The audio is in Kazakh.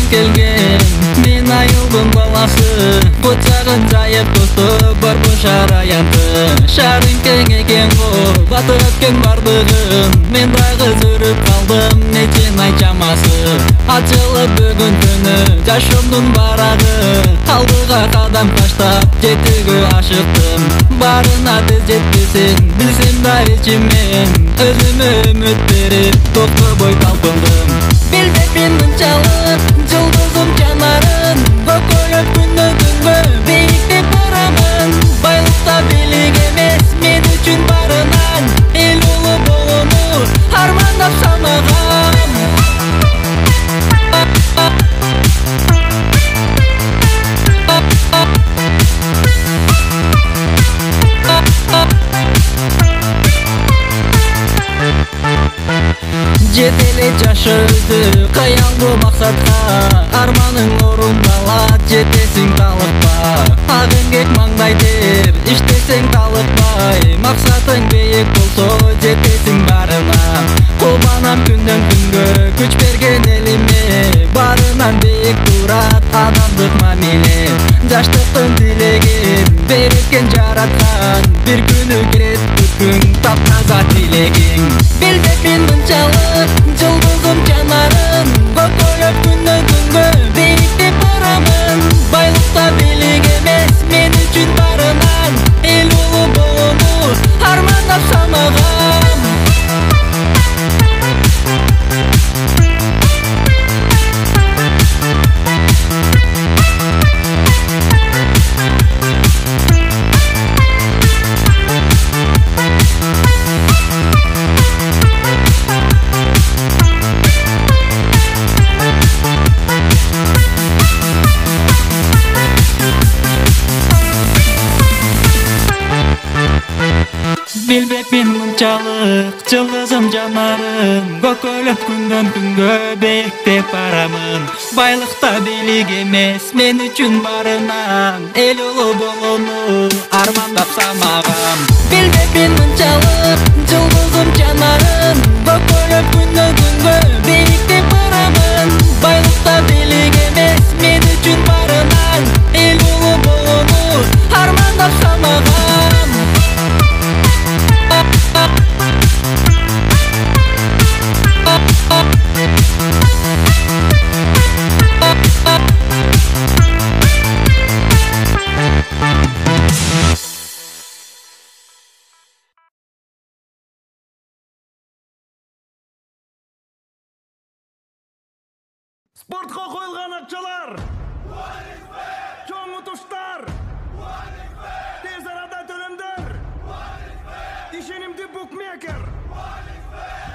келген. Мен айылдың баласы, құшағын жайып досты бар бұшар аянды. Шарың кең екен ғой, батыр өткен бардығын. Мен дағы жүріп қалдым, нечен ай шамасы. Açылып бүгін түні, жашымның барады. Алдыға қадам таштап, жетігі ашықтым. Барына тез жетпесін, білсем да ішіммен. Өзіме үміт беріп, тоқты бой талпындым. Білбеппін мұншалық, жұлдызым жанарын. Көкөліп күні түнгі, биіктеп барамын. Байлықта билік емес, мен үшін барынан. Ел ұлы болуны, армандап самағам. Жетеле жашырды қаялды мақсатқа, арманың орындалады, жетесің талықпа. Ағын маңдай тер, іштесің талықпай. Мақсатың бейік болса, жетесің барына. Қолбанам күнден күнгі, күч берген еліме. Барынан бейік тұрат, адамдық мамиле. Жаштықтың тілеген, берекен жаратқан. Bir күні келет күн, тап-таза тілеген. Білбеппін мұншалық, жұлдызым жанарын. Көкөліп күні түнгі, биіктеп барамын. Байлықта билік емес, мен үшін барынан. Ел ұлы болуны, армандап самағам. Білбеппін мұншалық, жұлдызым жанарын. Көкөліп күнден күнгі, биіктеп барамын. Байлықта билік емес, мен үшін барынан. Ел ұлы болуны, армандап самағам. Білбеппін мұншалық, жұлдызым жанарын. Көкөліп күнден күнгі, биіктеп барамын. Байлықта билік емес, мен үшін барынан. Ел ұлы болуны, армандап самағам. Спортқа қойылған ақшалар, чоң ұтыштар, тез арада төлемдер, ишенимді букмекер,